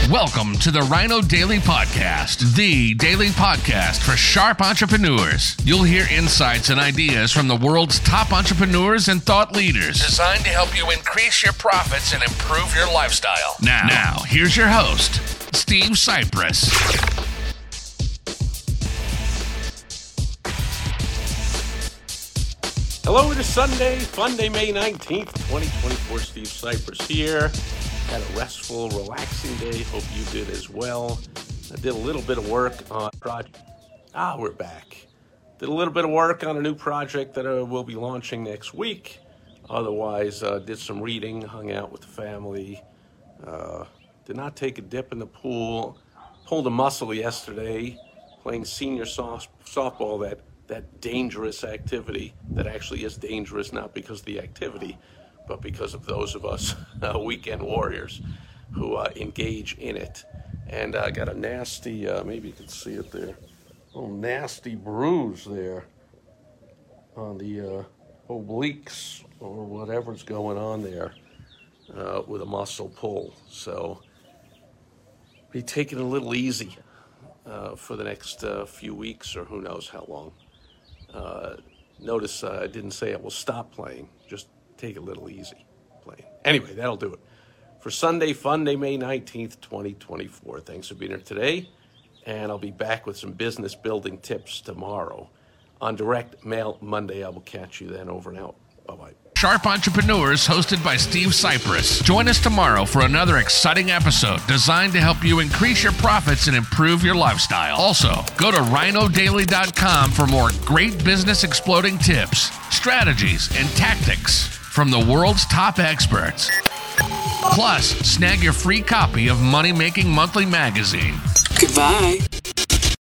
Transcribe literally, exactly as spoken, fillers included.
Welcome to the Rhino Daily Podcast, the daily podcast for sharp entrepreneurs. You'll hear insights and ideas from the world's top entrepreneurs and thought leaders, designed to help you increase your profits and improve your lifestyle. Now, now here's your host, Steve Cypress. Hello, it is Sunday, Funday, May nineteenth, twenty twenty-four. Steve Cypress here. Had a restful, relaxing day. Hope you did as well. I did a little bit of work on a project. Ah, we're back. Did a little bit of work on a new project that uh, we'll be launching next week. Otherwise, uh, did some reading, hung out with the family. Uh, did not take a dip in the pool. Pulled a muscle yesterday playing senior soft, softball, that, that dangerous activity that actually is dangerous, not because of the activity, but because of those of us uh, weekend warriors who uh, engage in it. And I uh, got a nasty, uh, maybe you can see it there, little nasty bruise there on the uh, obliques or whatever's going on there uh, with a muscle pull. So be taking it a little easy uh, for the next uh, few weeks, or who knows how long. Uh, notice uh, I didn't say I will stop playing, just take it a little easy playing. Anyway, that'll do it for Sunday, Funday, May nineteenth, twenty twenty-four. Thanks for being here today, and I'll be back with some business building tips tomorrow. On Direct Mail Monday, I will catch you then. Over and out. Bye-bye. Sharp Entrepreneurs, hosted by Steve Cypress. Join us tomorrow for another exciting episode designed to help you increase your profits and improve your lifestyle. Also, go to rhino daily dot com for more great business exploding tips, strategies, and tactics from the world's top experts. Plus, snag your free copy of Money Making Monthly magazine. Goodbye.